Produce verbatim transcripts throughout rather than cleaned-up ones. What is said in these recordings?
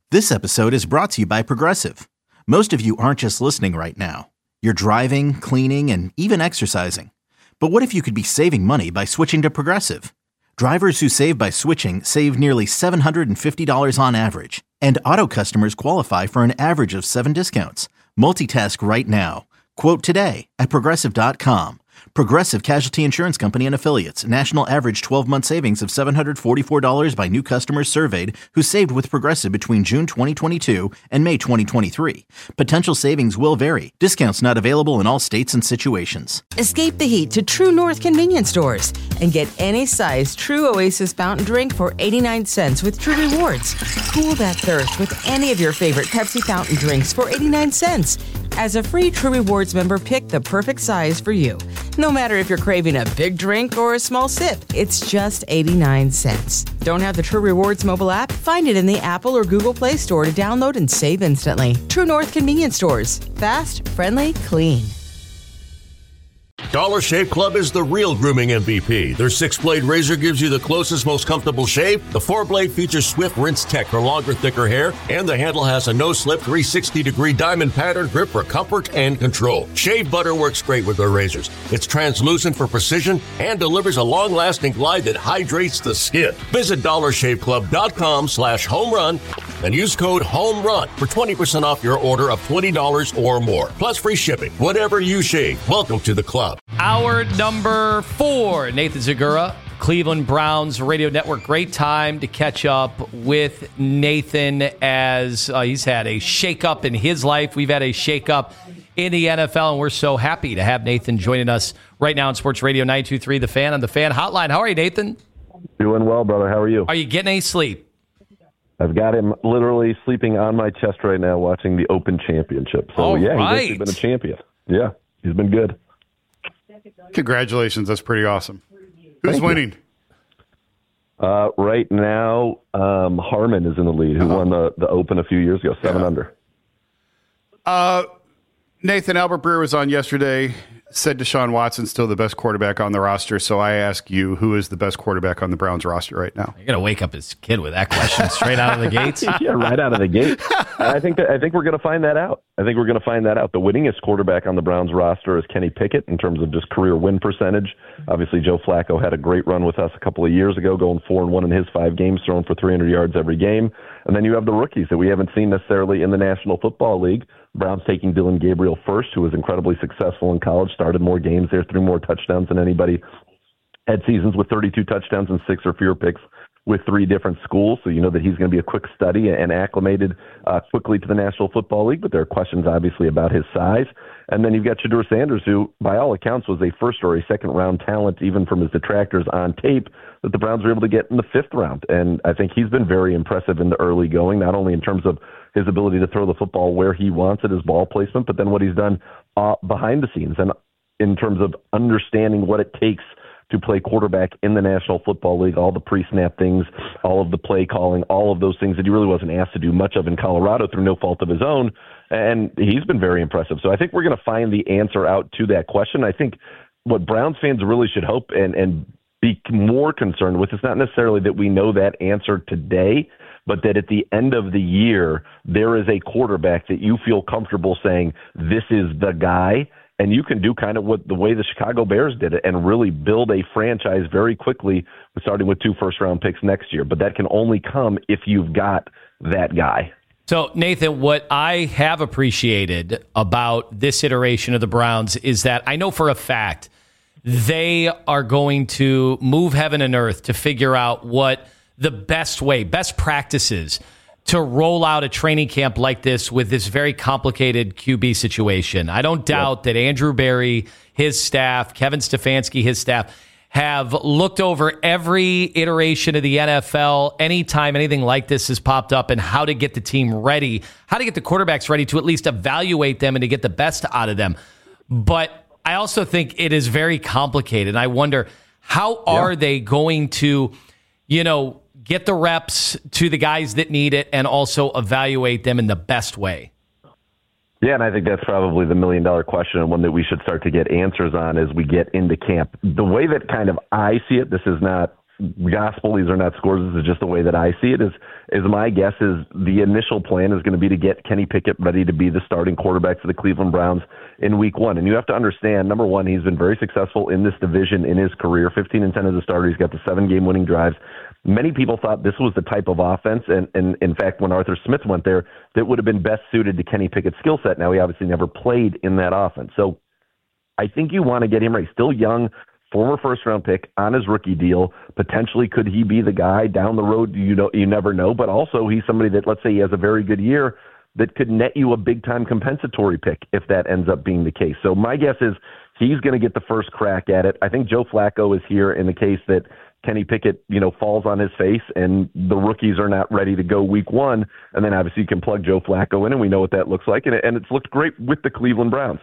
This episode is brought to you by Progressive. Most of you aren't just listening right now. You're driving, cleaning, and even exercising. But what if you could be saving money by switching to Progressive? Drivers who save by switching save nearly seven hundred fifty dollars on average. And auto customers qualify for an average of seven discounts. Multitask right now. Quote today at Progressive dot com. Progressive Casualty Insurance Company and Affiliates. National average twelve-month savings of seven hundred forty-four dollars by new customers surveyed who saved with Progressive between June twenty twenty-two and May twenty twenty-three. Potential savings will vary. Discounts not available in all states and situations. Escape the heat to True North convenience stores and get any size True Oasis fountain drink for eighty-nine cents with True Rewards. Cool that thirst with any of your favorite Pepsi fountain drinks for eighty-nine cents. As a free True Rewards member, pick the perfect size for you. No matter if you're craving a big drink or a small sip, it's just eighty-nine cents. Don't have the True Rewards mobile app? Find it in the Apple or Google Play Store to download and save instantly. True North convenience stores. Fast, friendly, clean. Dollar Shave Club is the real grooming M V P. Their six-blade razor gives you the closest, most comfortable shave. The four-blade features Swift Rinse Tech for longer, thicker hair. And the handle has a no-slip three hundred sixty degree diamond pattern grip for comfort and control. Shave butter works great with their razors. It's translucent for precision and delivers a long-lasting glide that hydrates the skin. Visit dollar shave club dot com slash home run and use code HOMERUN for twenty percent off your order of twenty dollars or more. Plus free shipping. Whatever you shave, welcome to the club. Hour number four, Nathan Zegura, Cleveland Browns Radio Network. Great time to catch up with Nathan as uh, he's had a shakeup in his life. We've had a shakeup in the N F L, and we're so happy to have Nathan joining us right now on Sports Radio nine two three, The Fan, on The Fan Hotline. How are you, Nathan? Doing well, brother. How are you? Are you getting any sleep? I've got him literally sleeping on my chest right now watching the Open Championship. So, All yeah, right. he's actually been a champion. Yeah, he's been good. Congratulations. That's pretty awesome. Who's Thank winning? Uh, right now, um, Harmon is in the lead, who Uh-huh. won the, the Open a few years ago, seven Yeah. under. Uh, Nathan, Albert Breer was on yesterday, said Deshaun Watson's still the best quarterback on the roster. So I ask you, who is the best quarterback on the Browns roster right now? You're going to wake up his kid with that question straight out of the gates? Yeah, right out of the gate. I think that, I think we're going to find that out. I think we're going to find that out. The winningest quarterback on the Browns roster is Kenny Pickett in terms of just career win percentage. Obviously, Joe Flacco had a great run with us a couple of years ago, going four and one in his five games, throwing for three hundred yards every game. And then you have the rookies that we haven't seen necessarily in the National Football League. Browns taking Dylan Gabriel first, who was incredibly successful in college, started more games there, threw more touchdowns than anybody. Had seasons with thirty-two touchdowns and six or fewer picks with three different schools, so you know that he's going to be a quick study and acclimated uh, quickly to the National Football League, but there are questions obviously about his size. And then you've got Shedeur Sanders, who by all accounts was a first or a second round talent, even from his detractors on tape, that the Browns were able to get in the fifth round. And I think he's been very impressive in the early going, not only in terms of his ability to throw the football where he wants it, his ball placement, but then what he's done uh, behind the scenes and in terms of understanding what it takes to play quarterback in the National Football League, all the pre-snap things, all of the play calling, all of those things that he really wasn't asked to do much of in Colorado through no fault of his own. And he's been very impressive. So I think we're going to find the answer out to that question. I think what Browns fans really should hope and, and be more concerned with is not necessarily that we know that answer today, but that at the end of the year, there is a quarterback that you feel comfortable saying, this is the guy. And you can do kind of what the way the Chicago Bears did it and really build a franchise very quickly, starting with two first-round picks next year. But that can only come if you've got that guy. So, Nathan, what I have appreciated about this iteration of the Browns is that I know for a fact they are going to move heaven and earth to figure out what the best way, best practices to roll out a training camp like this with this very complicated Q B situation. I don't doubt yep. that Andrew Berry, his staff, Kevin Stefanski, his staff, have looked over every iteration of the N F L anytime anything like this has popped up and how to get the team ready, how to get the quarterbacks ready to at least evaluate them and to get the best out of them. But I also think it is very complicated. I wonder, how are yeah. they going to, you know, get the reps to the guys that need it and also evaluate them in the best way? Yeah, and I think that's probably the million-dollar question and one that we should start to get answers on as we get into camp. The way that kind of I see it, this is not gospel. These are not scores. This is just the way that I see it. Is is my guess is the initial plan is going to be to get Kenny Pickett ready to be the starting quarterback for the Cleveland Browns in week one. And you have to understand, number one, he's been very successful in this division in his career, fifteen and ten as a starter. He's got the seven game winning drives. Many people thought this was the type of offense, and, and in fact, when Arthur Smith went there, that would have been best suited to Kenny Pickett's skill set. Now, he obviously never played in that offense. So I think you want to get him ready. Still young, former first-round pick on his rookie deal. Potentially, could he be the guy down the road? You know, you never know. But also, he's somebody that, let's say he has a very good year, that could net you a big-time compensatory pick if that ends up being the case. So my guess is he's going to get the first crack at it. I think Joe Flacco is here in the case that Kenny Pickett, you know, falls on his face and the rookies are not ready to go week one. And then obviously you can plug Joe Flacco in, and we know what that looks like. And, it, and it's looked great with the Cleveland Browns.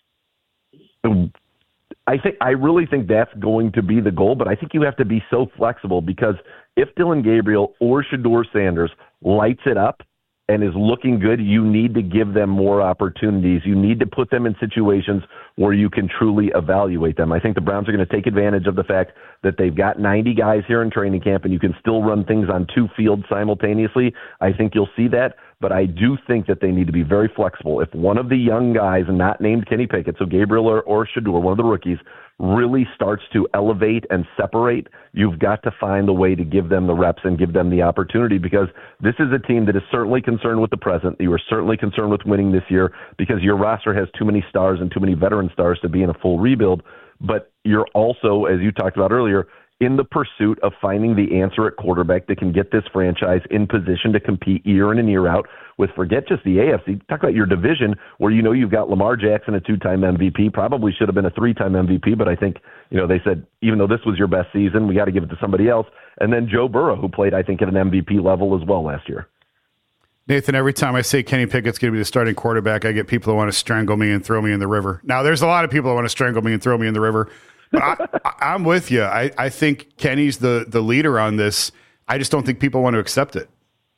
I think I really think that's going to be the goal, but I think you have to be so flexible, because if Dillon Gabriel or Shedeur Sanders lights it up and is looking good, you need to give them more opportunities. You need to put them in situations where you can truly evaluate them. I think the Browns are going to take advantage of the fact that they've got ninety guys here in training camp, and you can still run things on two fields simultaneously. I think you'll see that, but I do think that they need to be very flexible. If one of the young guys, not named Kenny Pickett, so Gabriel or, or Shedeur, one of the rookies, really starts to elevate and separate, you've got to find a way to give them the reps and give them the opportunity, because this is a team that is certainly concerned with the present. You are certainly concerned with winning this year because your roster has too many stars and too many veteran stars to be in a full rebuild. But you're also, as you talked about earlier, in the pursuit of finding the answer at quarterback that can get this franchise in position to compete year in and year out with, forget just the A F C, talk about your division where you know you've got Lamar Jackson, a two-time M V P, probably should have been a three-time M V P, but I think, you know, they said, even though this was your best season, we got to give it to somebody else. And then Joe Burrow, who played, I think, at an M V P level as well last year. Nathan, every time I say Kenny Pickett's going to be the starting quarterback, I get people that want to strangle me and throw me in the river. Now, there's a lot of people that want to strangle me and throw me in the river. But I, I, I'm with you. I, I think Kenny's the, the leader on this. I just don't think people want to accept it.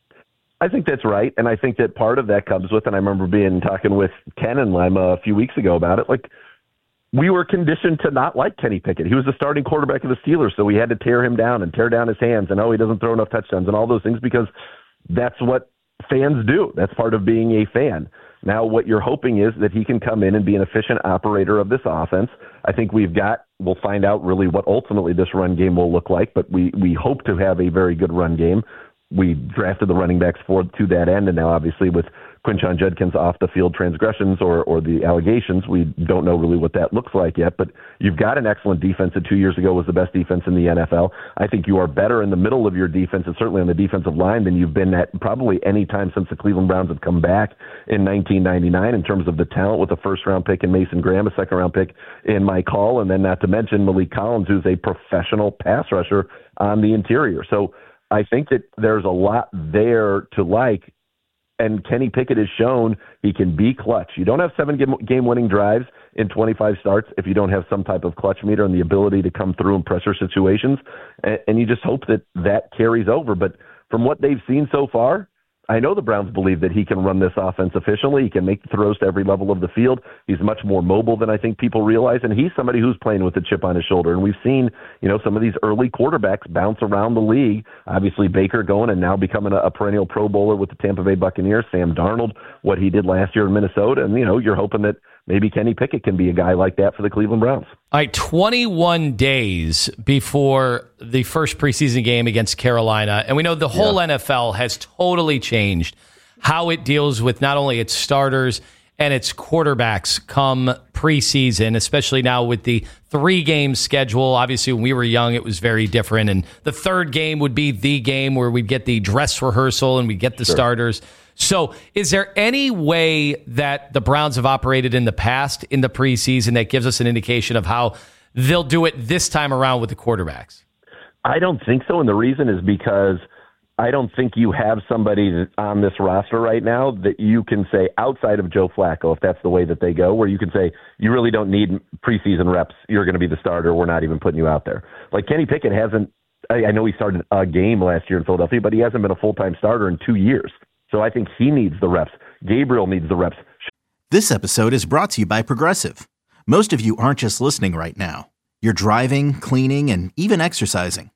I think that's right, and I think that part of that comes with, and I remember being talking with Ken and Lima a few weeks ago about it, like, we were conditioned to not like Kenny Pickett. He was the starting quarterback of the Steelers, so we had to tear him down and tear down his hands, and, oh, he doesn't throw enough touchdowns and all those things, because that's what fans do. That's part of being a fan. Now, what you're hoping is that he can come in and be an efficient operator of this offense. I think we've got, we'll find out really what ultimately this run game will look like, but we, we hope to have a very good run game. We drafted the running backs for to that end, and now obviously with Quinshon Judkins off the field transgressions or, or the allegations, we don't know really what that looks like yet, but you've got an excellent defense that two years ago was the best defense in the N F L. I think you are better in the middle of your defense, and certainly on the defensive line, than you've been at probably any time since the Cleveland Browns have come back in nineteen ninety-nine in terms of the talent, with a first-round pick in Mason Graham, a second-round pick in Mike Hall, and then not to mention Malik Collins, who's a professional pass rusher on the interior. So I think that there's a lot there to like, and Kenny Pickett has shown he can be clutch. You don't have seven game-winning drives in twenty-five starts if you don't have some type of clutch meter and the ability to come through in pressure situations, and you just hope that that carries over. But from what they've seen so far, I know the Browns believe that he can run this offense efficiently. He can make throws to every level of the field. He's much more mobile than I think people realize, and he's somebody who's playing with a chip on his shoulder. And we've seen, you know, some of these early quarterbacks bounce around the league. Obviously, Baker going and now becoming a, a perennial Pro Bowler with the Tampa Bay Buccaneers. Sam Darnold, what he did last year in Minnesota, and, you know, you're hoping that maybe Kenny Pickett can be a guy like that for the Cleveland Browns. All right, twenty-one days before the first preseason game against Carolina, and we know the whole yeah. N F L has totally changed how it deals with not only its starters and its quarterbacks come preseason, especially now with the three-game schedule. Obviously, when we were young, it was very different, and the third game would be the game where we'd get the dress rehearsal and we'd get the sure. starters. So is there any way that the Browns have operated in the past in the preseason that gives us an indication of how they'll do it this time around with the quarterbacks? I don't think so, and the reason is because I don't think you have somebody on this roster right now that you can say, outside of Joe Flacco, if that's the way that they go, where you can say, you really don't need preseason reps, you're going to be the starter, we're not even putting you out there. Like Kenny Pickett hasn't, I know he started a game last year in Philadelphia, but he hasn't been a full-time starter in two years. So I think he needs the reps. Gabriel needs the reps. This episode is brought to you by Progressive. Most of you aren't just listening right now. You're driving, cleaning, and even exercising.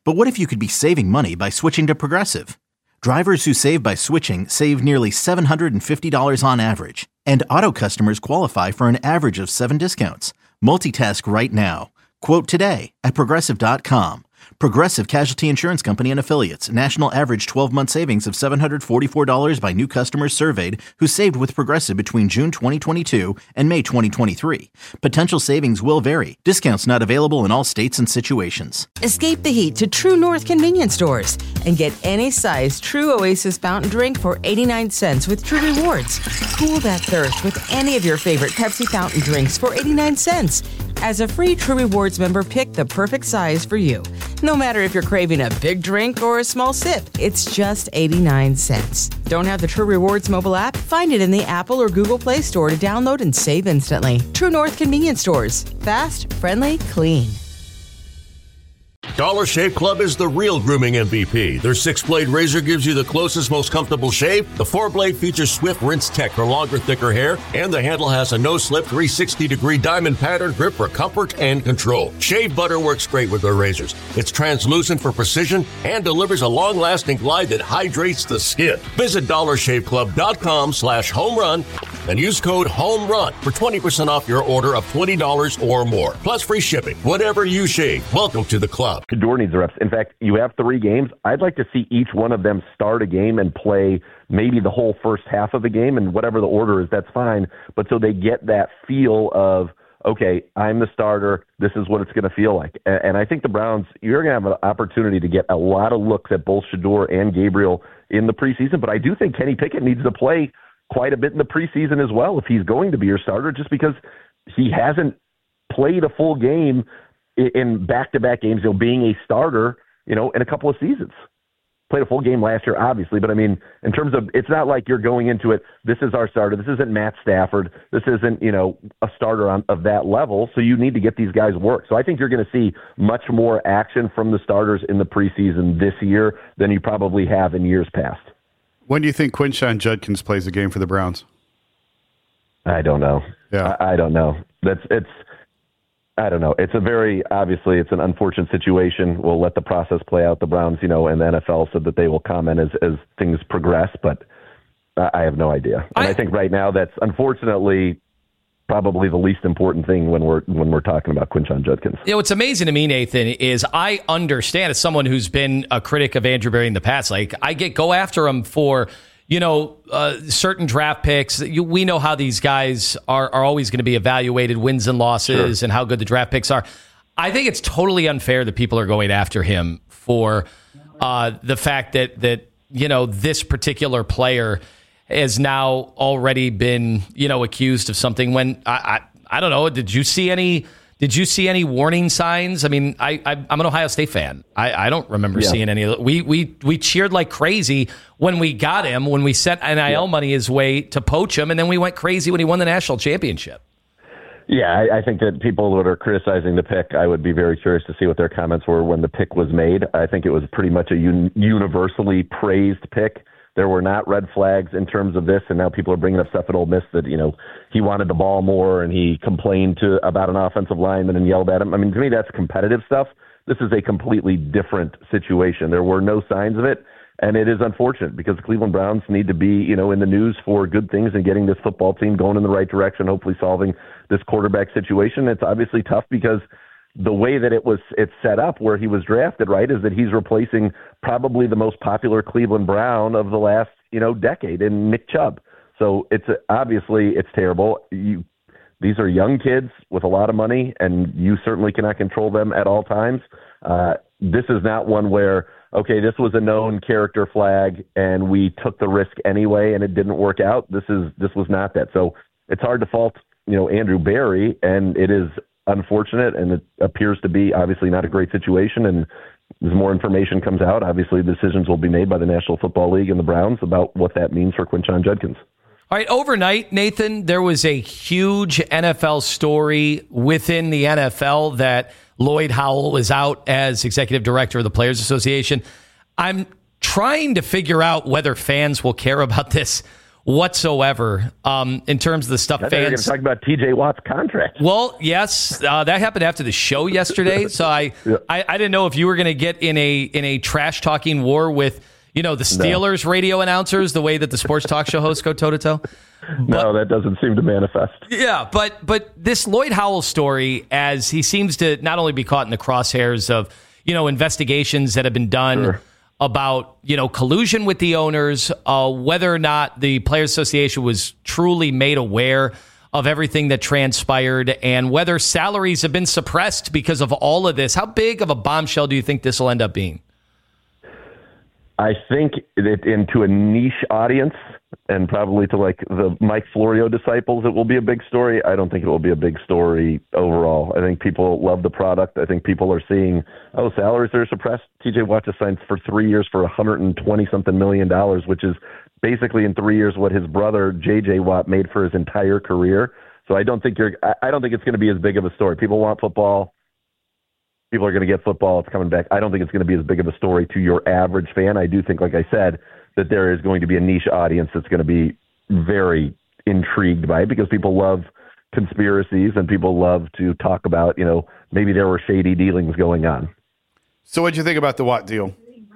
But what if you could be saving money by switching to Progressive? Drivers who save by switching save nearly seven hundred fifty dollars on average, and auto customers qualify for an average of seven discounts. Multitask right now. Quote today at Progressive dot com. Progressive Casualty Insurance Company and Affiliates. National average twelve-month savings of seven hundred forty-four dollars by new customers surveyed who saved with Progressive between June twenty twenty-two and May twenty twenty-three. Potential savings will vary. Discounts not available in all states and situations. Escape the heat to True North convenience stores and get any size True Oasis fountain drink for eighty-nine cents with True Rewards. Cool that thirst with any of your favorite Pepsi fountain drinks for eighty-nine cents. As a free True Rewards member, pick the perfect size for you. No matter if you're craving a big drink or a small sip, it's just eighty-nine cents. Don't have the True Rewards mobile app? Find it in the Apple or Google Play Store to download and save instantly. True North convenience stores. Fast, friendly, clean. Dollar Shave Club is the real grooming M V P. Their six-blade razor gives you the closest, most comfortable shave. The four-blade features Swift Rinse Tech for longer, thicker hair, and the handle has a no-slip three sixty degree diamond pattern grip for comfort and control. Shave butter works great with their razors. It's translucent for precision and delivers a long-lasting glide that hydrates the skin. Visit dollar shave club dot com slash home run and use code HOMERUN for twenty percent off your order of twenty dollars or more. Plus free shipping. Whatever you shave, welcome to the club. Shedeur needs the reps. In fact, you have three games. I'd like to see each one of them start a game and play maybe the whole first half of the game, and whatever the order is, that's fine. But so they get that feel of, okay, I'm the starter. This is what it's going to feel like. And, and I think the Browns, you're going to have an opportunity to get a lot of looks at both Shedeur and Gabriel in the preseason. But I do think Kenny Pickett needs to play quite a bit in the preseason as well if he's going to be your starter, just because he hasn't played a full game in back-to-back games, you know, being a starter, you know, in a couple of seasons. Played a full game last year, obviously, but I mean, in terms of, it's not like you're going into it, this is our starter, this isn't Matt Stafford, this isn't, you know, a starter on, of that level, so you need to get these guys work. So I think you're going to see much more action from the starters in the preseason this year than you probably have in years past. When do you think Quinshon Judkins plays a game for the Browns? I don't know. Yeah, I, I don't know. That's, it's, I don't know. It's a very, obviously, it's an unfortunate situation. We'll let the process play out. The Browns, you know, and the N F L said that they will comment as, as things progress, but I have no idea. And I, I think right now that's unfortunately probably the least important thing when we're when we're talking about Quinshon Judkins. You know, what's amazing to me, Nathan, is I understand as someone who's been a critic of Andrew Berry in the past, like I get go after him for, you know, uh, certain draft picks. You, we know how these guys are, are always going to be evaluated, wins and losses, sure, and how good the draft picks are. I think it's totally unfair that people are going after him for uh, the fact that, that, you know, this particular player has now already been, you know, accused of something when I, I, I don't know. Did you see any, did you see any warning signs? I mean, I, I I'm an Ohio State fan. I, I don't remember yeah. seeing any of it. We, we, we cheered like crazy when we got him, when we set N I L yeah. money his way to poach him. And then we went crazy when he won the national championship. Yeah, I, I think that people that are criticizing the pick, I would be very curious to see what their comments were when the pick was made. I think it was pretty much a un- universally praised pick. There were not red flags in terms of this, and now people are bringing up stuff at Ole Miss that, you know, he wanted the ball more and he complained to about an offensive lineman and yelled at him. I mean, to me, that's competitive stuff. This is a completely different situation. There were no signs of it, and it is unfortunate because the Cleveland Browns need to be, you know, in the news for good things and getting this football team going in the right direction, hopefully solving this quarterback situation. It's obviously tough because the way that it was it's set up where he was drafted, right, is that he's replacing probably the most popular Cleveland Brown of the last, you know, decade in Nick Chubb. So it's obviously it's terrible. You, these are young kids with a lot of money, and you certainly cannot control them at all times. Uh, this is not one where, okay, this was a known character flag and we took the risk anyway and it didn't work out. This is this was not that. So it's hard to fault, you know, Andrew Berry, and it is unfortunate, and it appears to be obviously not a great situation. And as more information comes out, obviously decisions will be made by the National Football League and the Browns about what that means for Quinshon Judkins. All right, overnight, Nathan, there was a huge N F L story within the N F L that Lloyd Howell is out as executive director of the Players Association. I'm trying to figure out whether fans will care about this whatsoever um, in terms of the stuff I thought you were going fans. to talk about T J Watt's contract. Well, yes, uh, that happened after the show yesterday. So I, Yeah. I, I didn't know if you were going to get in a in a trash talking war with, you know, the Steelers no. radio announcers, the way that the sports talk show hosts go toe to toe. No, that doesn't seem to manifest. Yeah, but but this Lloyd Howell story, as he seems to not only be caught in the crosshairs of, you know, investigations that have been done Sure. about, you know, collusion with the owners, uh, whether or not the Players Association was truly made aware of everything that transpired, and whether salaries have been suppressed because of all of this. How big of a bombshell do you think this will end up being? I think that into a niche audience, and probably to like the Mike Florio disciples, it will be a big story. I don't think it will be a big story overall. I think people love the product. I think people are seeing, oh, salaries are suppressed. T J Watt just signed for three years for one hundred twenty something million dollars, which is basically in three years what his brother J J Watt made for his entire career. So I don't think you're. I don't think it's going to be as big of a story. People want football. People are going to get football. It's coming back. I don't think it's going to be as big of a story to your average fan. I do think, like I said, that there is going to be a niche audience that's going to be very intrigued by it because people love conspiracies and people love to talk about, you know, maybe there were shady dealings going on. So what'd you think about the Watt deal?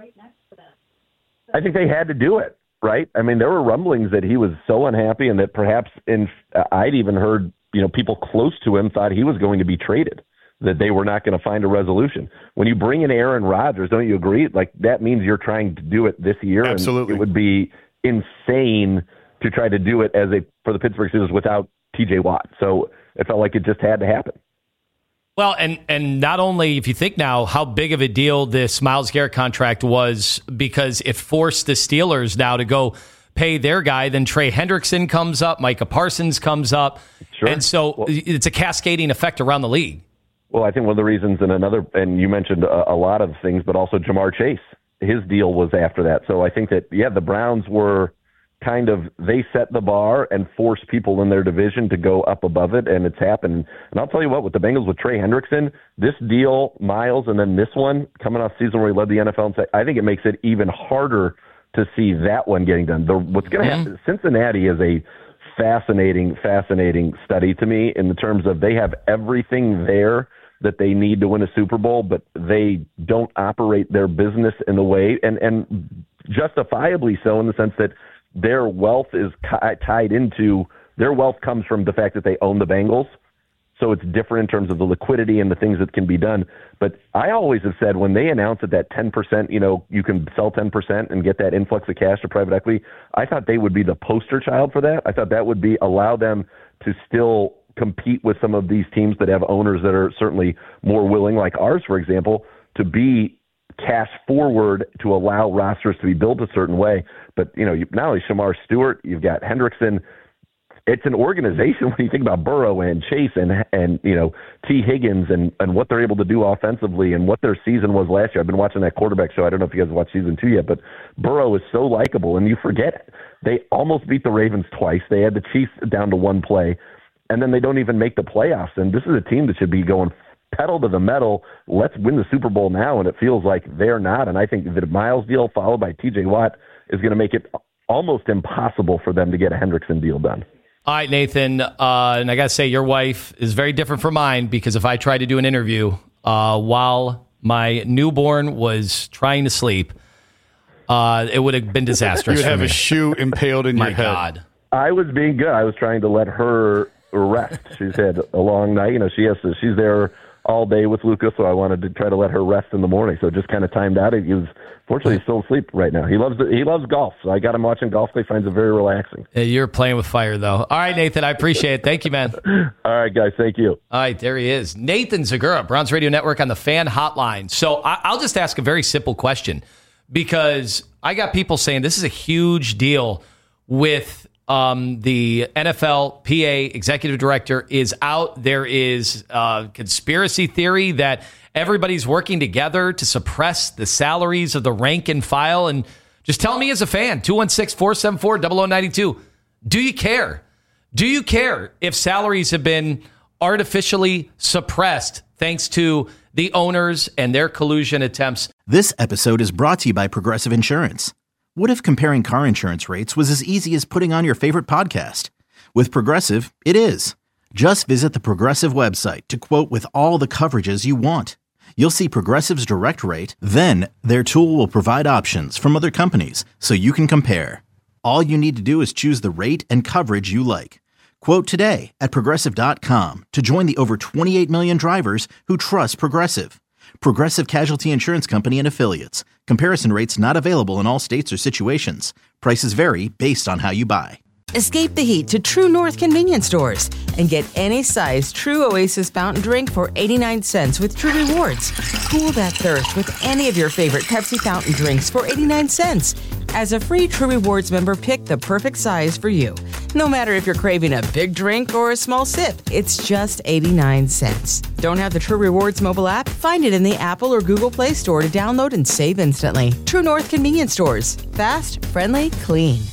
I think they had to do it, right? I mean, there were rumblings that he was so unhappy and that perhaps in, I'd even heard, you know, people close to him thought he was going to be traded, that they were not going to find a resolution. When you bring in Aaron Rodgers, don't you agree? Like, that means you're trying to do it this year. Absolutely. And it would be insane to try to do it as a for the Pittsburgh Steelers without T J Watt. So it felt like it just had to happen. Well, and and not only, if you think now how big of a deal this Myles Garrett contract was, because it forced the Steelers now to go pay their guy, then Trey Hendrickson comes up, Micah Parsons comes up. Sure. And so well, it's a cascading effect around the league. Well, I think one of the reasons, and another, and you mentioned a, a lot of things, but also Jamar Chase, his deal was after that. So I think that, yeah, the Browns were kind of, they set the bar and forced people in their division to go up above it, and it's happened. And I'll tell you what, with the Bengals, with Trey Hendrickson, this deal, Miles, and then this one, coming off season where he led the N F L, and say, I think it makes it even harder to see that one getting done. The, what's going to mm-hmm. happen, Cincinnati is a fascinating, fascinating study to me in the terms of they have everything there that they need to win a Super Bowl, but they don't operate their business in the way, and, and justifiably so, in the sense that their wealth is ca- tied into, their wealth comes from the fact that they own the Bengals. So it's different in terms of the liquidity and the things that can be done. But I always have said, when they announce that that ten percent, you know, you can sell ten percent and get that influx of cash to private equity, I thought they would be the poster child for that. I thought that would be allow them to still compete with some of these teams that have owners that are certainly more willing, like ours, for example, to be cash forward to allow rosters to be built a certain way. But, you know, you, not only Shamar Stewart, you've got Hendrickson. It's an organization when you think about Burrow and Chase and, and you know, T. Higgins and, and what they're able to do offensively and what their season was last year. I've been watching that quarterback show. I don't know if you guys watched season two yet, but Burrow is so likable, and you forget it. They almost beat the Ravens twice. They had the Chiefs down to one play, and then they don't even make the playoffs. And this is a team that should be going pedal to the metal. Let's win the Super Bowl now, and it feels like they're not. And I think the Miles deal followed by T J Watt is going to make it almost impossible for them to get a Hendrickson deal done. All right, Nathan, uh, and I got to say, your wife is very different from mine, because if I tried to do an interview uh, while my newborn was trying to sleep, uh, it would have been disastrous. You'd for have me. a shoe impaled in My your head. God. I was being good. I was trying to let her rest. She's had a long night. You know, she has to, she's there all day with Lucas, so I wanted to try to let her rest in the morning. So it just kind of timed out. He was, fortunately, he's still asleep right now. He loves he loves golf, so I got him watching golf. He finds it very relaxing. Yeah, you're playing with fire, though. All right, Nathan, I appreciate it. Thank you, man. All right, guys, thank you. All right, there he is. Nathan Zagura, Browns Radio Network on the Fan Hotline. So I, I'll just ask a very simple question, because I got people saying this is a huge deal with um, the N F L P A executive director is out. There is a conspiracy theory that everybody's working together to suppress the salaries of the rank and file. And just tell me as a fan, two one six, four seven four, zero zero nine two, do you care? Do you care if salaries have been artificially suppressed thanks to the owners and their collusion attempts? This episode is brought to you by Progressive Insurance. What if comparing car insurance rates was as easy as putting on your favorite podcast? With Progressive, it is. Just visit the Progressive website to quote with all the coverages you want. You'll see Progressive's direct rate, then their tool will provide options from other companies so you can compare. All you need to do is choose the rate and coverage you like. Quote today at Progressive dot com to join the over twenty-eight million drivers who trust Progressive. Progressive Casualty Insurance Company and Affiliates. Comparison rates not available in all states or situations. Prices vary based on how you buy. Escape the heat to True North convenience stores and get any size True Oasis fountain drink for eighty-nine cents with True Rewards. Cool that thirst with any of your favorite Pepsi fountain drinks for eighty-nine cents. As a free True Rewards member, pick the perfect size for you. No matter if you're craving a big drink or a small sip, it's just eighty-nine cents. Don't have the True Rewards mobile app? Find it in the Apple or Google Play Store to download and save instantly. True North convenience stores. Fast, friendly, clean.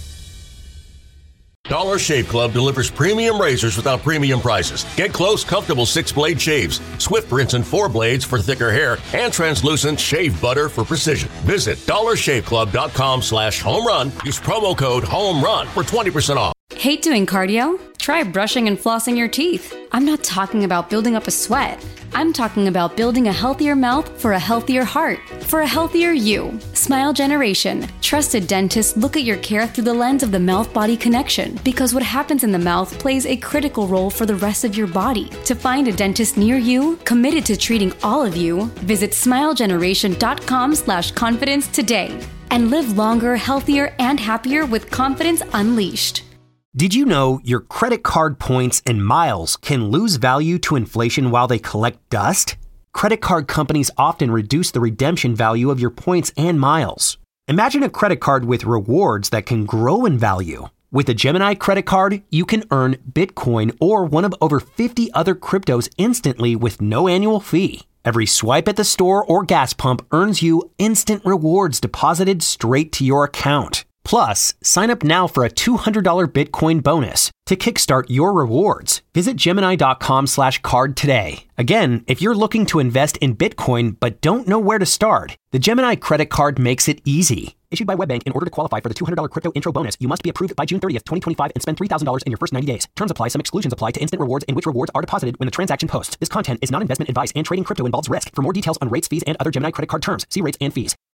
Dollar Shave Club delivers premium razors without premium prices. Get close, comfortable six-blade shaves, swift rinse and four blades for thicker hair, and translucent shave butter for precision. Visit dollar shave club dot com slash home run. Use promo code HOMERUN for twenty percent off. Hate doing cardio? Try brushing and flossing your teeth. I'm not talking about building up a sweat. I'm talking about building a healthier mouth for a healthier heart, for a healthier you. Smile Generation. Trusted dentists look at your care through the lens of the mouth-body connection, because what happens in the mouth plays a critical role for the rest of your body. To find a dentist near you, committed to treating all of you, visit smile generation dot com slash confidence today. And live longer, healthier, and happier with confidence unleashed. Did you know your credit card points and miles can lose value to inflation while they collect dust? Credit card companies often reduce the redemption value of your points and miles. Imagine a credit card with rewards that can grow in value. With a Gemini credit card, you can earn Bitcoin or one of over fifty other cryptos instantly with no annual fee. Every swipe at the store or gas pump earns you instant rewards deposited straight to your account. Plus, sign up now for a two hundred dollars Bitcoin bonus. To kickstart your rewards, visit Gemini dot com slash card today. Again, if you're looking to invest in Bitcoin but don't know where to start, the Gemini credit card makes it easy. Issued by WebBank, in order to qualify for the two hundred dollars crypto intro bonus, you must be approved by June thirtieth, twenty twenty-five and spend three thousand dollars in your first ninety days. Terms apply. Some exclusions apply to instant rewards in which rewards are deposited when the transaction posts. This content is not investment advice and trading crypto involves risk. For more details on rates, fees, and other Gemini credit card terms, see rates and fees.